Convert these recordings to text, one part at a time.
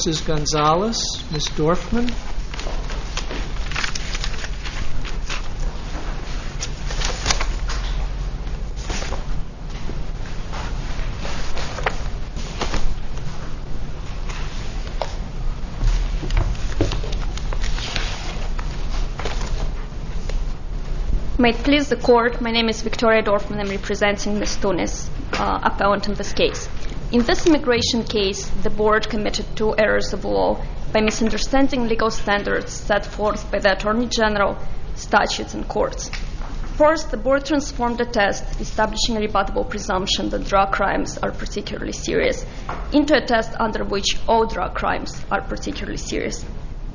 Mrs. Gonzalez, Ms. Dorfman. May it please the Court, my name is Victoria Dorfman. I'm representing Ms. Tunis, appellant in this case. In this immigration case, the Board committed 2 errors of law by misunderstanding legal standards set forth by the Attorney General, statutes, and courts. First, the Board transformed a test establishing a rebuttable presumption that drug crimes are particularly serious into a test under which all drug crimes are particularly serious.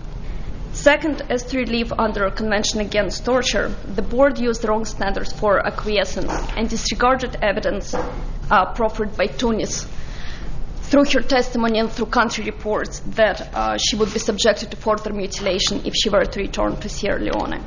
Second, as to relief under a Convention Against Torture, the Board used the wrong standards for acquiescence and disregarded evidence proffered by Tunis through her testimony and through country reports that she would be subjected to further mutilation if she were to return to Sierra Leone.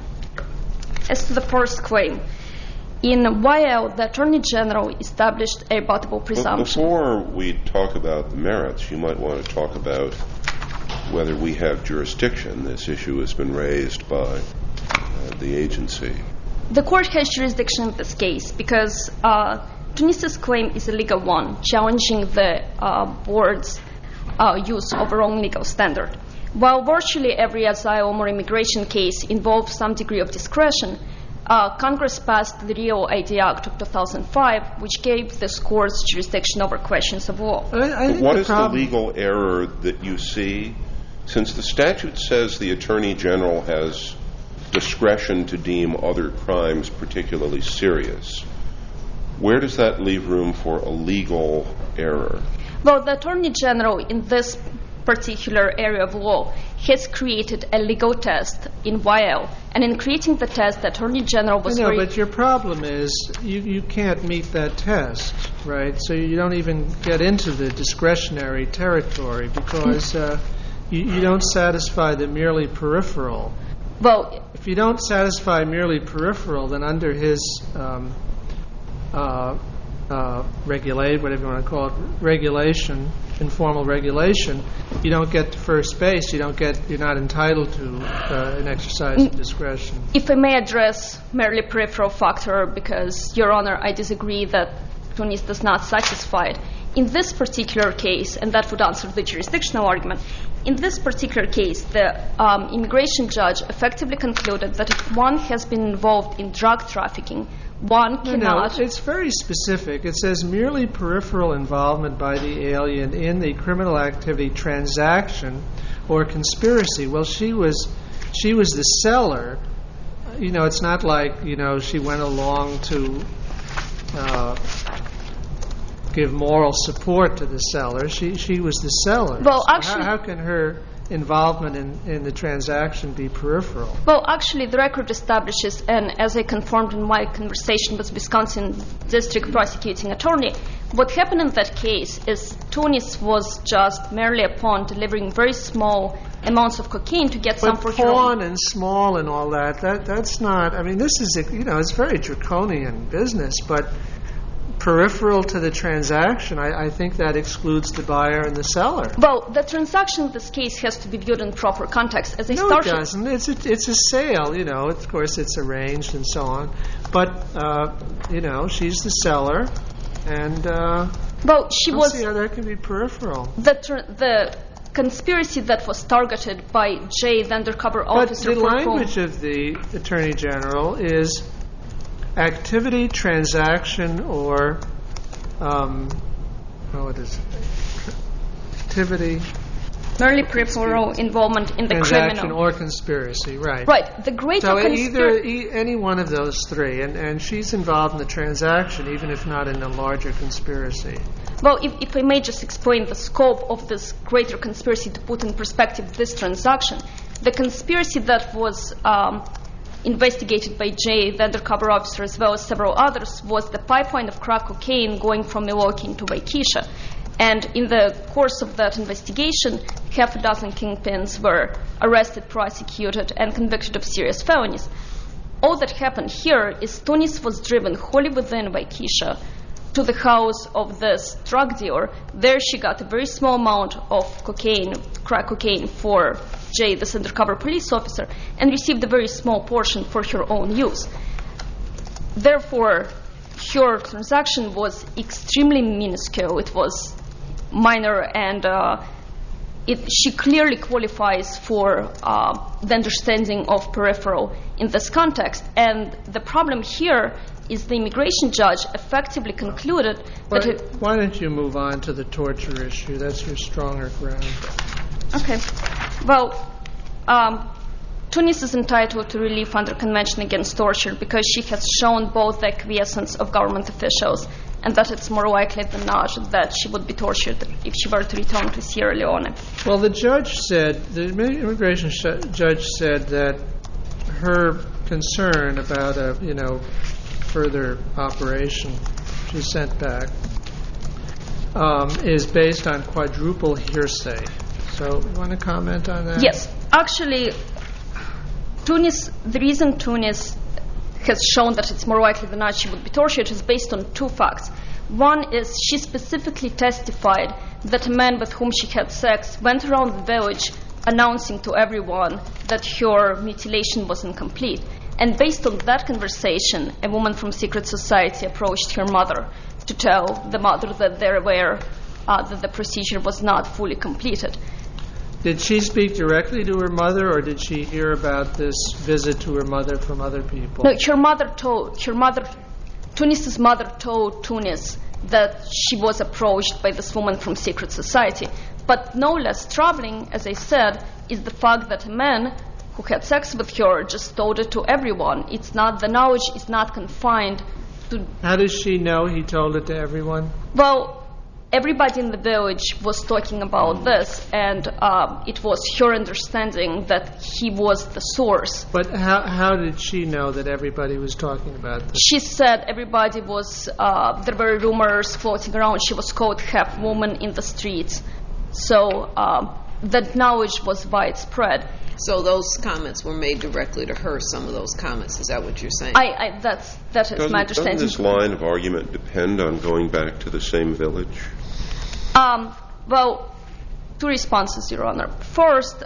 As to the first claim, in YL, the Attorney General established a rebuttable presumption. Before we talk about the merits, you might want to talk about whether we have jurisdiction. This issue has been raised by the agency. The Court has jurisdiction in this case because Tunis's claim is a legal one, challenging the Board's use of a wrong legal standard. While virtually every asylum or immigration case involves some degree of discretion, Congress passed the Real ID Act of 2005, which gave this Court's jurisdiction over questions of law. What is the legal error that you see? Since the statute says the Attorney General has discretion to deem other crimes particularly serious, where does that leave room for a legal error? Well, the Attorney General in this particular area of law has created a legal test in YL, and in creating the test, the Attorney General was but your problem is you can't meet that test, right? So you don't even get into the discretionary territory because you don't satisfy the merely peripheral. Well, if you don't satisfy merely peripheral, then under his regulate, whatever you want to call it, regulation, informal regulation, you don't get to first base. You're not entitled to an exercise of discretion. If I may address merely peripheral factor, because, Your Honor, I disagree that Tunis does not satisfy it. In this particular case, and that would answer the jurisdictional argument, in this particular case, the immigration judge effectively concluded that if one has been involved in drug trafficking, one cannot... No, it's very specific. It says merely peripheral involvement by the alien in the criminal activity transaction or conspiracy. Well, she was the seller. It's not like, she went along to give moral support to the seller. She was the seller. Well, so actually, how can her involvement in the transaction be peripheral? Well, actually, the record establishes, and as I confirmed in my conversation with Wisconsin District Prosecuting Attorney, what happened in that case is Tunis was just merely upon delivering very small amounts of cocaine to get some for her own. But pawn and small and all that's not, this is, it's very draconian business, but peripheral to the transaction, I think that excludes the buyer and the seller. Well, the transaction in this case has to be viewed in proper context. It doesn't. It's a sale, Of course, it's arranged and so on. But, she's the seller, and she was... see how that can be peripheral. The conspiracy that was targeted by Jay, the undercover officer... But the language of the Attorney General is... activity, transaction, or what is it? Activity, merely peripheral involvement in the transaction criminal or conspiracy, right? Right. The greater so either any one of those three, and she's involved in the transaction, even if not in a larger conspiracy. Well, if I may just explain the scope of this greater conspiracy to put in perspective this transaction, the conspiracy that was investigated by Jay, the undercover officer, as well as several others, was the pipeline of crack cocaine going from Milwaukee into Waukesha. And in the course of that investigation, half a dozen kingpins were arrested, prosecuted, and convicted of serious felonies. All that happened here is Tunis was driven wholly within Waukesha to the house of this drug dealer. There she got a very small amount of cocaine crack cocaine for Jay, this undercover police officer, and received a very small portion for her own use. Therefore, her transaction was extremely minuscule. It was minor, and she clearly qualifies for the understanding of peripheral in this context. And the problem here is the immigration judge effectively concluded that... Why don't you move on to the torture issue? That's your stronger ground. Okay. Well, Tunis is entitled to relief under Convention Against Torture because she has shown both the acquiescence of government officials and that it's more likely than not that she would be tortured if she were to return to Sierra Leone. Well, the immigration judge said that her concern about a further operation she sent back is based on quadruple hearsay. So, you want to comment on that? Yes. Actually, the reason Tunis has shown that it's more likely than not she would be tortured is based on two facts. One is she specifically testified that a man with whom she had sex went around the village announcing to everyone that her mutilation was incomplete. And based on that conversation, a woman from secret society approached her mother to tell the mother that they're aware that the procedure was not fully completed. Did she speak directly to her mother, or did she hear about this visit to her mother from other people? No, Tunis's mother told Tunis that she was approached by this woman from secret society. But no less troubling, as I said, is the fact that a man who had sex with her just told it to everyone. The knowledge is not confined to... How does she know he told it to everyone? Well, everybody in the village was talking about this, and it was her understanding that he was the source. But how did she know that everybody was talking about this? She said everybody was, there were rumors floating around. She was called half woman in the streets. So that knowledge was widespread. So those comments were made directly to her, some of those comments. Is that what you're saying? That is my understanding. Doesn't this line of argument depend on going back to the same village? Well, two responses, Your Honor. First,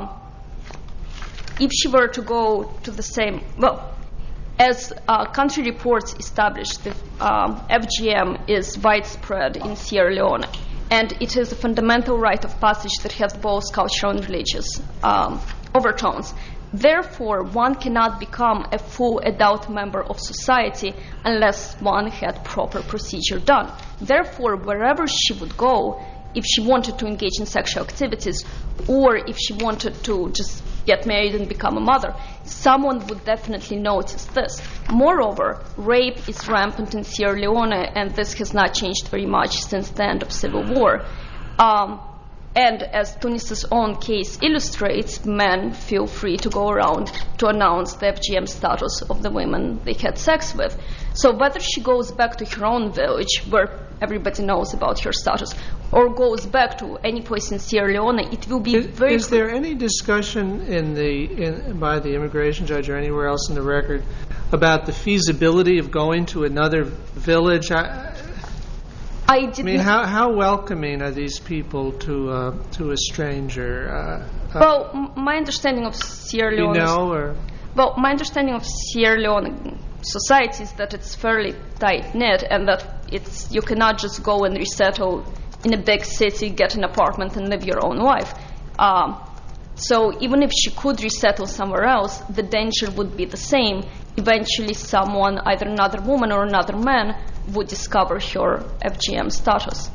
if she were to go to the same... Well, as country reports established, the FGM is widespread in Sierra Leone, and it is a fundamental rite of passage that has both cultural and religious overtones. Therefore, one cannot become a full adult member of society unless one had proper procedure done. Therefore, wherever she would go, if she wanted to engage in sexual activities or if she wanted to just get married and become a mother, someone would definitely notice this. Moreover, rape is rampant in Sierra Leone, and this has not changed very much since the end of civil war. And as Tunis's own case illustrates, men feel free to go around to announce the FGM status of the women they had sex with. So whether she goes back to her own village, where everybody knows about her status, or goes back to any place in Sierra Leone, it will be very... Is there any discussion by the immigration judge or anywhere else in the record about the feasibility of going to another village? I mean, how welcoming are these people to a stranger? Well, my understanding of Sierra Leone... You know, or... Well, my understanding of Sierra Leone society is that it's fairly tight-knit and that you cannot just go and resettle in a big city, get an apartment, and live your own life. So even if she could resettle somewhere else, the danger would be the same. Eventually someone, either another woman or another man, would discover her FGM status.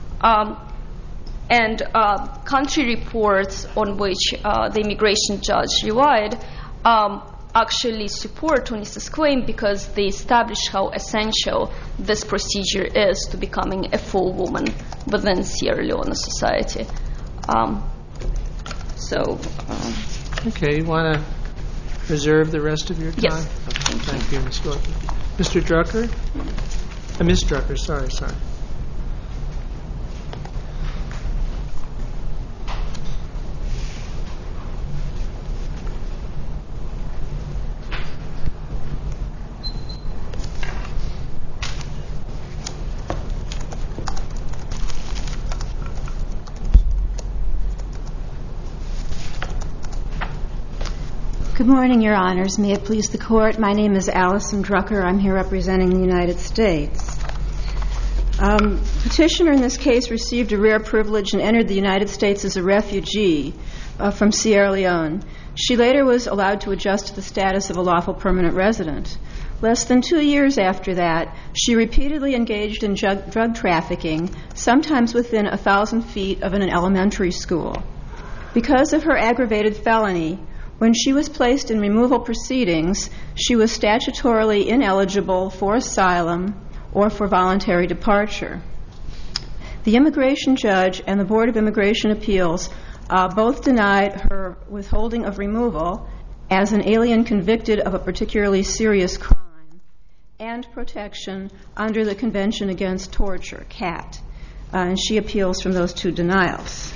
And country reports on which the immigration judge relied actually support Tunis's claim because they establish how essential this procedure is to becoming a full woman within Sierra Leone society. Okay, you want to reserve the rest of your time? Yes. Okay, thank you, Ms. Gorky. Mr. Drucker? Ms. Drucker, sorry. Good morning, Your Honors. May it please the Court. My name is Allison Drucker. I'm here representing the United States. Petitioner in this case received a rare privilege and entered the United States as a refugee from Sierra Leone. She later was allowed to adjust to the status of a lawful permanent resident. Less than 2 years after that, she repeatedly engaged in drug trafficking, sometimes within 1,000 feet of an elementary school. Because of her aggravated felony, when she was placed in removal proceedings, she was statutorily ineligible for asylum or for voluntary departure. The immigration judge and the Board of Immigration Appeals both denied her withholding of removal as an alien convicted of a particularly serious crime and protection under the Convention Against Torture, CAT. And she appeals from those two denials.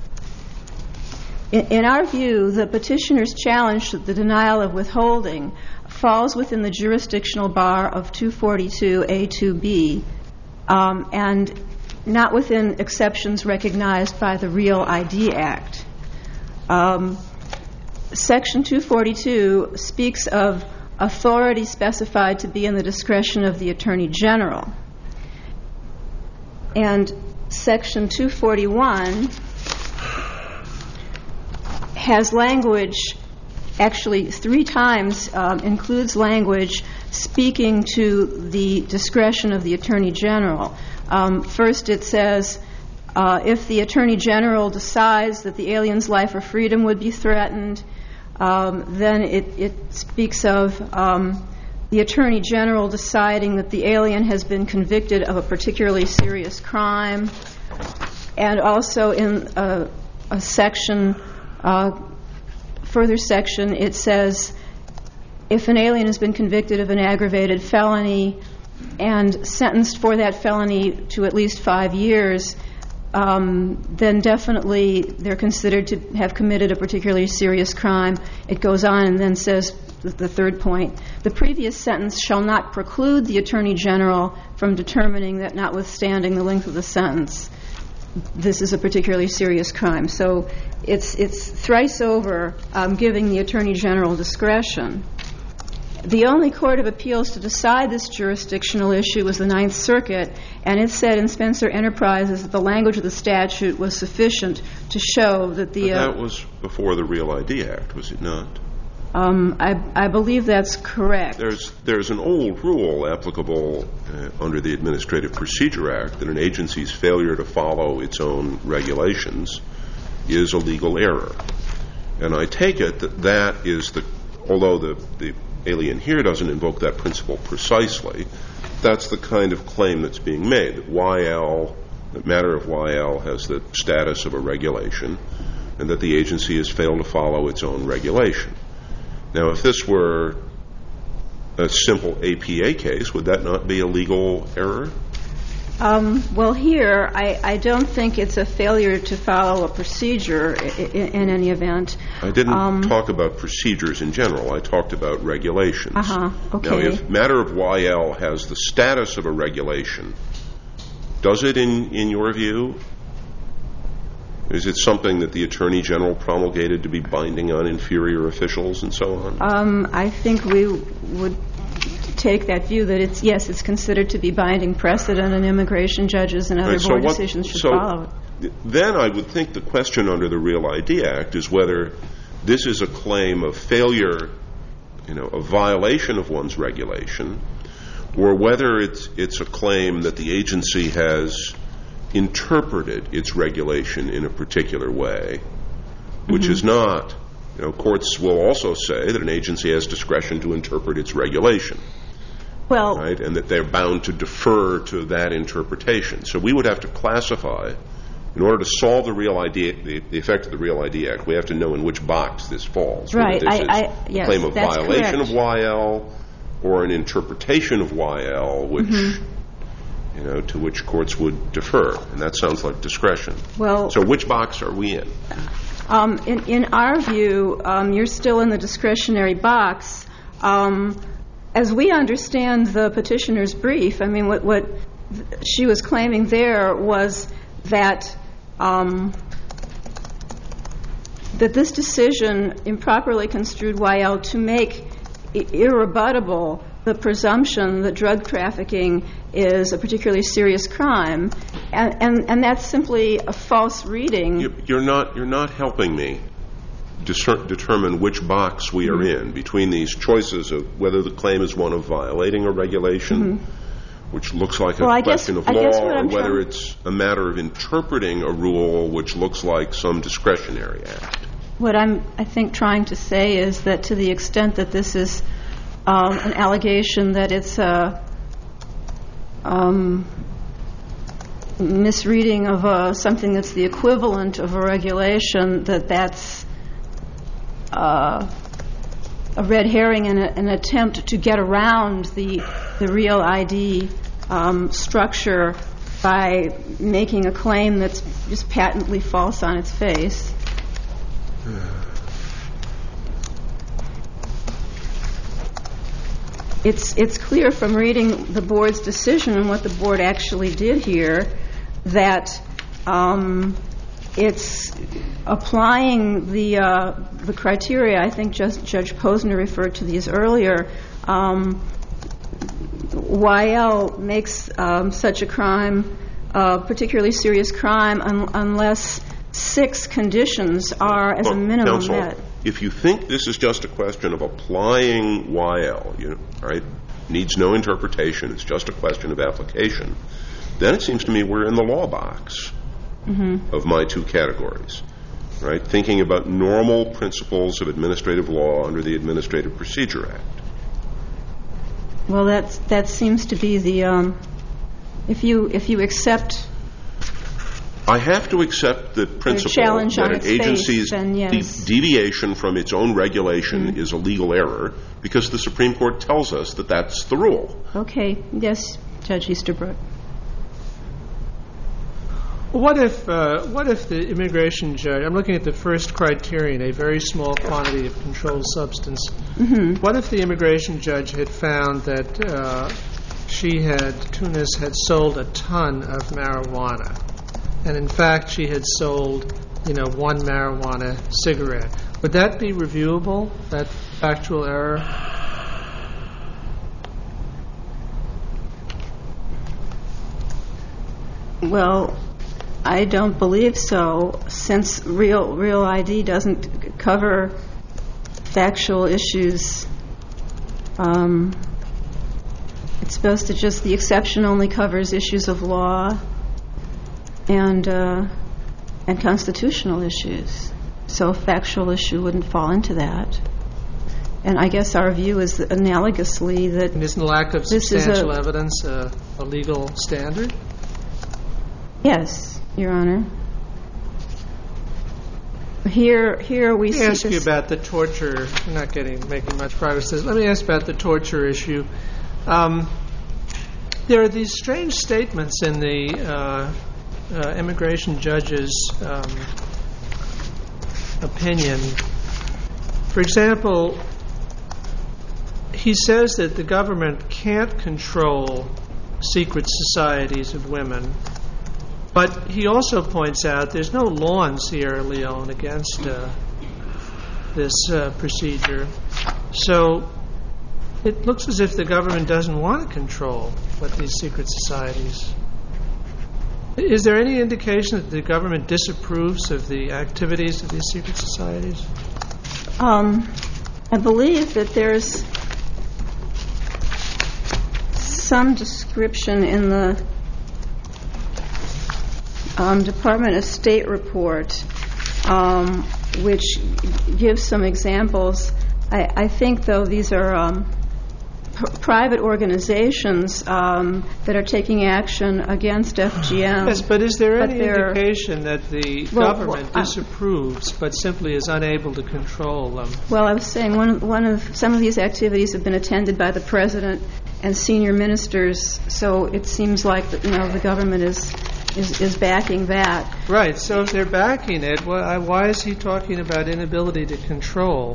In our view, the petitioner's challenge to the denial of withholding falls within the jurisdictional bar of 242A2B and not within exceptions recognized by the Real ID Act. Section 242 speaks of authority specified to be in the discretion of the Attorney General. And Section 241 has language, actually 3 times includes language speaking to the discretion of the Attorney General. First it says, if the Attorney General decides that the alien's life or freedom would be threatened, then it speaks of the Attorney General deciding that the alien has been convicted of a particularly serious crime. And also in a section, further section, it says if an alien has been convicted of an aggravated felony and sentenced for that felony to at least 5 years, then definitely they're considered to have committed a particularly serious crime. It goes on and then says, the third point, the previous sentence shall not preclude the Attorney General from determining that notwithstanding the length of the sentence, this is a particularly serious crime. So it's thrice over giving the Attorney General discretion. The only court of appeals to decide this jurisdictional issue was the Ninth Circuit, and it said in Spencer Enterprises that the language of the statute was sufficient to show that the... But that was before the Real ID Act, was it not? I believe that's correct. There's an old rule applicable under the Administrative Procedure Act that an agency's failure to follow its own regulations is a legal error. And I take it that is although the alien here doesn't invoke that principle precisely, that's the kind of claim that's being made, that the matter of YL has the status of a regulation and that the agency has failed to follow its own regulation. Now, if this were a simple APA case, would that not be a legal error? Well, here, I don't think it's a failure to follow a procedure in any event. I didn't talk about procedures in general. I talked about regulations. Okay. Now, if matter of YL has the status of a regulation, does it, in your view, is it something that the Attorney General promulgated to be binding on inferior officials and so on? I think we would take that view that it's considered to be binding precedent, and immigration judges and other board decisions should follow it. Then I would think the question under the Real ID Act is whether this is a claim of failure, a violation of one's regulation, or whether it's a claim that the agency has interpreted its regulation in a particular way, which is not. Courts will also say that an agency has discretion to interpret its regulation. Well, right, and that they're bound to defer to that interpretation. So we would have to classify, in order to solve the effect of the Real ID Act, we have to know in which box this falls. Right. Whether this is a claim of violation correct. of YL or an interpretation of YL, which to which courts would defer, and that sounds like discretion. Well, so which box are we in? In our view, you're still in the discretionary box. As we understand the petitioner's brief, what she was claiming there was that that this decision improperly construed YL to make irrebuttable the presumption that drug trafficking is a particularly serious crime, and that's simply a false reading. You're not helping me determine which box we are in between these choices of whether the claim is one of violating a regulation, which looks like a question of law, or whether it's a matter of interpreting a rule which looks like some discretionary act. What I'm, I think, trying to say is that to the extent that this is an allegation that it's a misreading of something that's the equivalent of a regulation, that's a red herring and an attempt to get around the real ID structure by making a claim that's just patently false on its face. It's clear from reading the board's decision and what the board actually did here that it's applying the criteria. I think Judge Posner referred to these earlier. YL makes such a crime a particularly serious crime unless 6 conditions are, as a minimum, met. If you think this is just a question of applying YL, right, needs no interpretation, it's just a question of application, then it seems to me we're in the law box of my 2 categories, right? Thinking about normal principles of administrative law under the Administrative Procedure Act. Well, that seems to be the if you accept. I have to accept the principle that an agency's deviation from its own regulation is a legal error because the Supreme Court tells us that that's the rule. Okay. Yes, Judge Easterbrook. What if the immigration judge, I'm looking at the first criterion, a very small quantity of controlled substance. What if the immigration judge had found that Tunis had sold a ton of marijuana, and in fact she had sold, 1 marijuana cigarette? Would that be reviewable, that factual error? Well, I don't believe so, since real ID doesn't cover factual issues. It's supposed to the exception only covers issues of law and constitutional issues. So a factual issue wouldn't fall into that. And I guess our view is analogously that... And isn't lack of substantial evidence a legal standard? Yes, Your Honor. Here we see. Let me ask you about the torture. You're not making much progress. Let me ask about the torture issue. There are these strange statements in the immigration judge's opinion. For example, he says that the government can't control secret societies of women. But he also points out there's no law in Sierra Leone against this procedure. So it looks as if the government doesn't want to control what these secret societies. Is there any indication that the government disapproves of the activities of these secret societies? I believe that there's some description in the Department of State report, which gives some examples. I think, though, these are private organizations that are taking action against FGM. Yes, but is there any indication that the government disapproves but simply is unable to control them? Well, I was saying some of these activities have been attended by the president and senior ministers, so it seems like the government is backing that. Right. So if they're backing it, why is he talking about inability to control?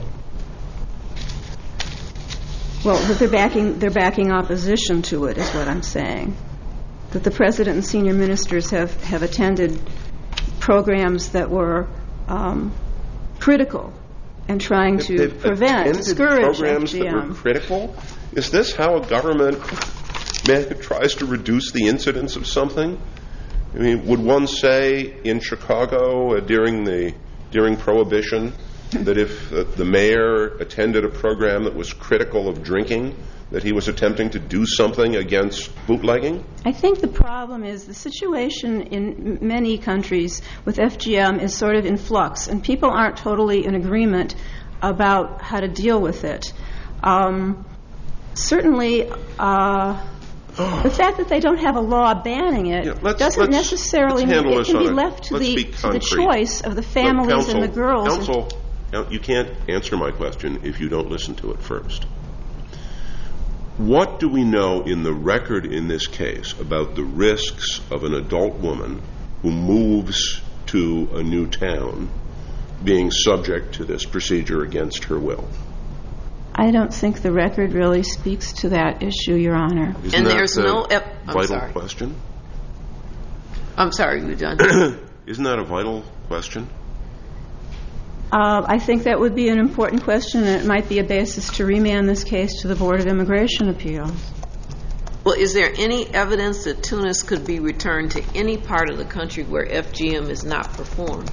Well, that they're backing opposition to it is what I'm saying. That the president and senior ministers have attended programs that were critical and trying to prevent, discourage programs FGM. that were critical? Is this how a government tries to reduce the incidence of something? I mean, would one say in Chicago during Prohibition that if the mayor attended a program that was critical of drinking, that he was attempting to do something against bootlegging? I think the problem is the situation in many countries with FGM is sort of in flux, and people aren't totally in agreement about how to deal with it. Certainly, the fact that they don't have a law banning it doesn't necessarily mean it can be left to the choice of the families and the girls. Counsel, you can't answer my question if you don't listen to it first. What do we know in the record in this case about the risks of an adult woman who moves to a new town being subject to this procedure against her will? I don't think the record really speaks to that issue, Your Honor. Isn't that a vital question? I'm sorry, you done? Isn't that a vital question? I think that would be an important question, and it might be a basis to remand this case to the Board of Immigration Appeals. Well, is there any evidence that Tunis could be returned to any part of the country where FGM is not performed?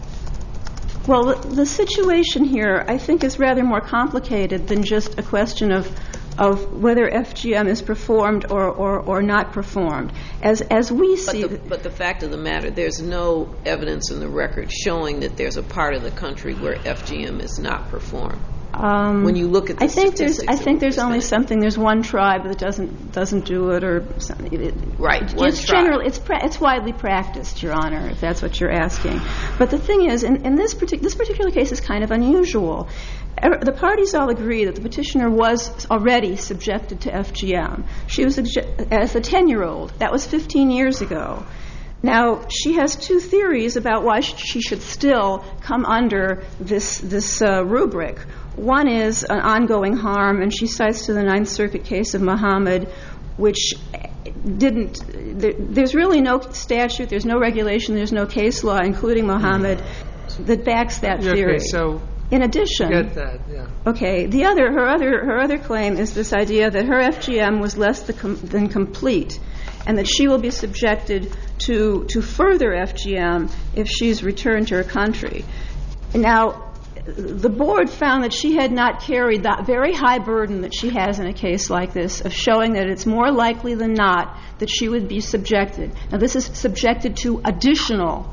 Well, the situation here, I think, is rather more complicated than just a question of whether FGM is performed or not performed. As we see... But the fact of the matter, there's no evidence in the record showing that there's a part of the country where FGM is not performed. When you look at the statistics... I think there's only something. There's one tribe that doesn't do it, or something. Right, one it's tribe. Generally, it's widely practiced, Your Honor, if that's what you're asking. But the thing is, in this particular case is kind of unusual. The parties all agree that the petitioner was already subjected to FGM. She was as a 10-year-old. That was 15 years ago. Now, she has two theories about why she should still come under this rubric. One is an ongoing harm, and she cites to the Ninth Circuit case of Muhammad, which didn't... There's really no statute, there's no regulation, there's no case law, including Muhammad, that backs that theory. Okay, so... In addition... Get that, yeah. Okay, her other claim is this idea that her FGM was less than complete, and that she will be subjected to further FGM if she's returned to her country. Now, the board found that she had not carried that very high burden that she has in a case like this of showing that it's more likely than not that she would be subjected. Now, this is subjected to additional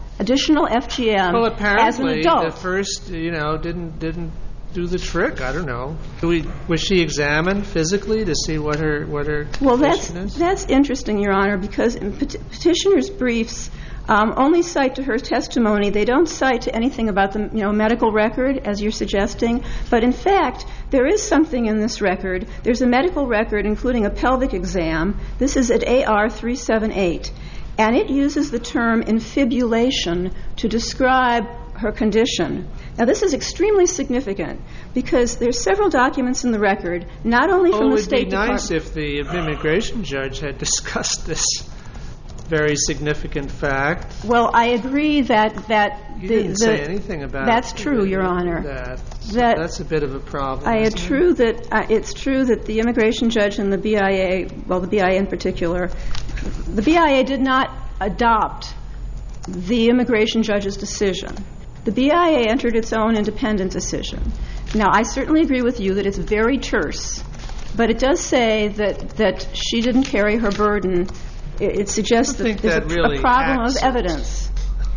FGM well, as an adult. Apparently, the first, didn't do the trick. I don't know. Was she examined physically to see what her condition is? That's interesting, Your Honor, because in petitioner's briefs only cite to her testimony. They don't cite to anything about the medical record, as you're suggesting. But in fact, there is something in this record. There's a medical record, including a pelvic exam. This is at AR 378. And it uses the term infibulation to describe her condition. Now, this is extremely significant because there's several documents in the record, not only from the State Department. It would be nice if the immigration judge had discussed this very significant fact. Well, I agree that you didn't say anything about that's true, Your Honor. That's a bit of a problem. It's true that the immigration judge and the BIA, well, the BIA in particular, the BIA did not adopt the immigration judge's decision. The BIA entered its own independent decision. Now, I certainly agree with you that it's very terse, but it does say that she didn't carry her burden. It suggests that there's a problem of evidence.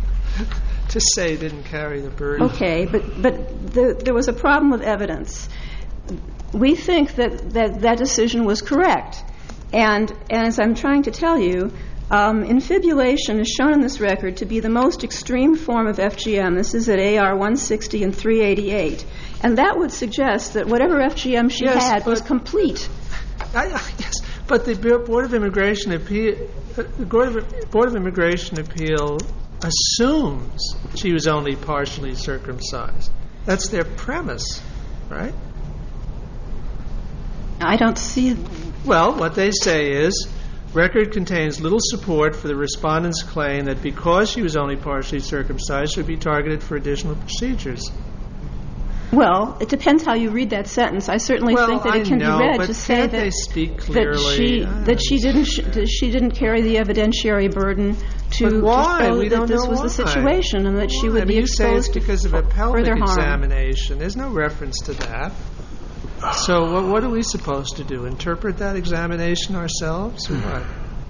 To say didn't carry the burden. Okay, but there was a problem with evidence. We think that decision was correct. And as I'm trying to tell you, infibulation is shown in this record to be the most extreme form of FGM. This is at AR 160 and 388. And that would suggest that whatever FGM she had was complete. Yes, but the Board of Immigration Appeal assumes she was only partially circumcised. That's their premise, right? I don't see... Well, what they say is, record contains little support for the respondent's claim that because she was only partially circumcised, she would be targeted for additional procedures. Well, it depends how you read that sentence. I certainly think that it can be read to say they speak clearly? that she didn't carry the evidentiary burden to show that this was the situation and that she would be exposed to further harm. You say it's because of a pelvic examination. There's no reference to that. So what are we supposed to do? Interpret that examination ourselves, or what?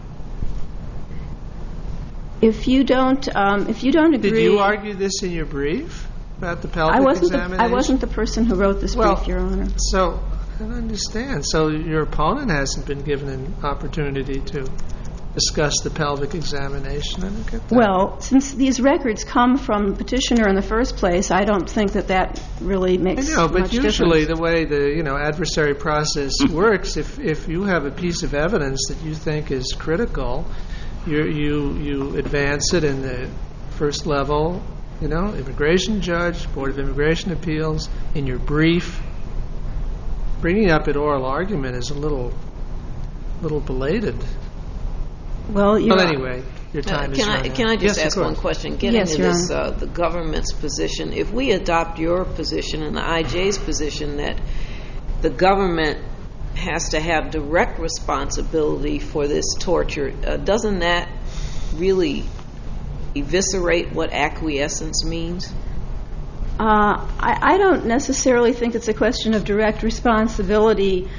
If you don't agree, did you argue this in your brief about the pelvic examination? I wasn't the person who wrote this brief, Your Honor. So I don't understand. So your opponent hasn't been given an opportunity to discuss the pelvic examination. I don't get that. Well, since these records come from the petitioner in the first place, I don't think that really makes much difference. I know, but usually the way the adversary process works, if you have a piece of evidence that you think is critical, you advance it in the first level, immigration judge, Board of Immigration Appeals, in your brief. Bringing up an oral argument is a little belated. Well, anyway, your time is running. Can I just ask one question? Getting to this, the government's position, if we adopt your position and the IJ's position that the government has to have direct responsibility for this torture, doesn't that really eviscerate what acquiescence means? I don't necessarily think it's a question of direct responsibility.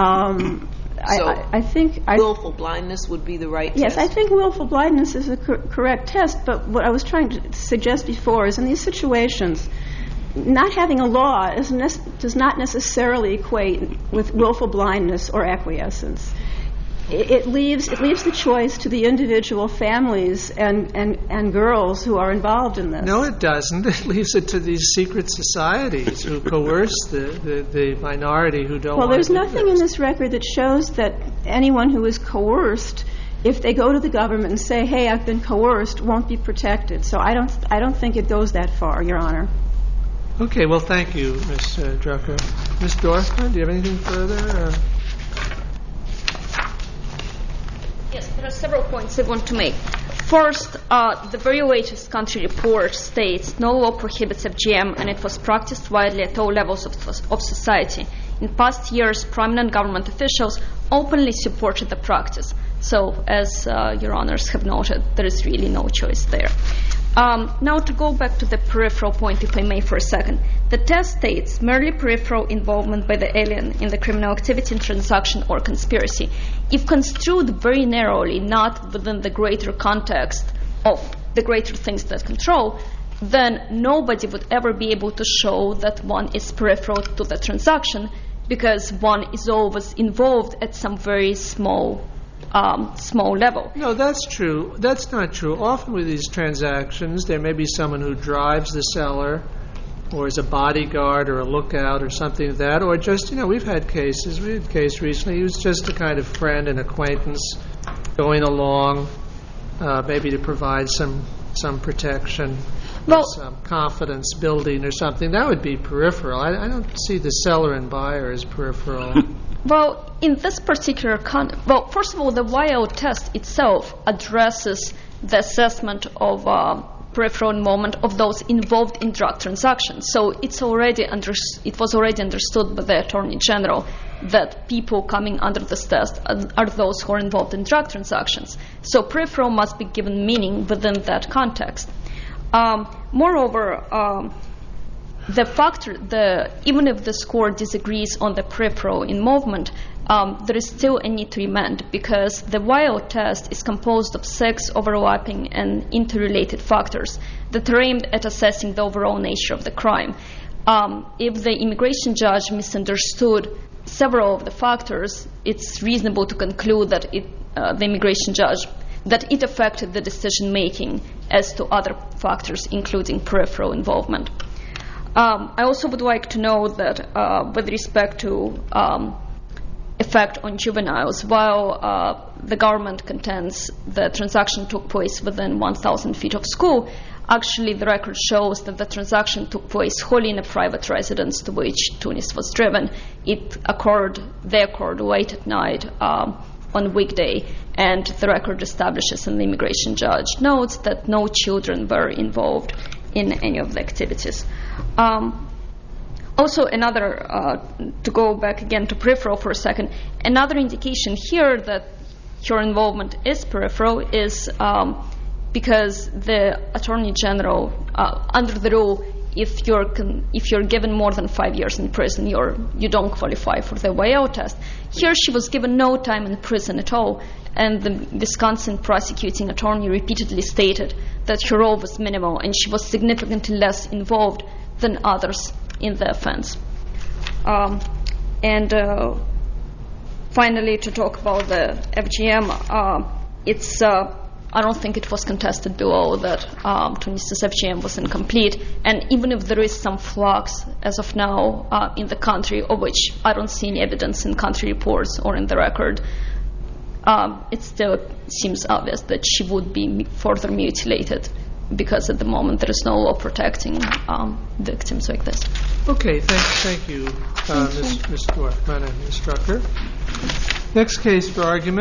I think willful blindness would be the right test? Yes, I think willful blindness is a correct test, but what I was trying to suggest before is in these situations, not having a law does not necessarily equate with willful blindness or acquiescence. It leaves the choice to the individual families and girls who are involved in this. No, it doesn't. It leaves it to these secret societies who coerce the minority who don't want to do this. Well, there's nothing in this record that shows that anyone who is coerced, if they go to the government and say, "Hey, I've been coerced," won't be protected. So I don't think it goes that far, Your Honor. Okay, well, thank you, Ms. Drucker. Ms. Dorfman, do you have anything further? Yes, there are several points I want to make. First, the very latest country report states no law prohibits FGM, and it was practiced widely at all levels of society. In past years, prominent government officials openly supported the practice. So, as Your Honors have noted, there is really no choice there. Now to go back to the peripheral point, if I may, for a second. The test states merely peripheral involvement by the alien in the criminal activity, transaction, or conspiracy. If construed very narrowly, not within the greater context of the greater things that control, then nobody would ever be able to show that one is peripheral to the transaction because one is always involved at some very small level. No, that's true. That's not true. Often with these transactions, there may be someone who drives the seller or is a bodyguard or a lookout or something like that, or just, we've had cases. We had a case recently. He was just a kind of friend and acquaintance going along, maybe to provide some protection, some confidence building or something. That would be peripheral. I don't see the seller and buyer as peripheral. Well, in this particular first of all, the YO test itself addresses the assessment of peripheral involvement of those involved in drug transactions. So it was already understood by the Attorney General that people coming under this test are those who are involved in drug transactions. So peripheral must be given meaning within that context. Moreover, even if this court disagrees on the peripheral involvement, there is still a need to amend because the YO test is composed of 6 overlapping and interrelated factors that are aimed at assessing the overall nature of the crime. If the immigration judge misunderstood several of the factors, it's reasonable to conclude that the immigration judge that it affected the decision making as to other factors, including peripheral involvement. I also would like to note that with respect to effect on juveniles, while the government contends the transaction took place within 1,000 feet of school, actually the record shows that the transaction took place wholly in a private residence to which Tunis was driven. They occurred late at night on weekday, and the record establishes, and the immigration judge notes, that no children were involved in any of the activities. Also, to go back again to peripheral for a second, another indication here that her involvement is peripheral is because the Attorney General, under the rule, if you're given more than 5 years in prison, you don't qualify for the way out test. Here she was given no time in prison at all, and the Wisconsin prosecuting attorney repeatedly stated that her role was minimal and she was significantly less involved than others in the offense. Finally, to talk about the FGM, I don't think it was contested below that Tunis's FGM was incomplete, and even if there is some flux as of now in the country, of which I don't see any evidence in country reports or in the record, it still seems obvious that she would be further mutilated, because at the moment there is no law protecting victims like this. Okay, thank you, Ms. Dwarf, Madam Instructor. Next case for argument.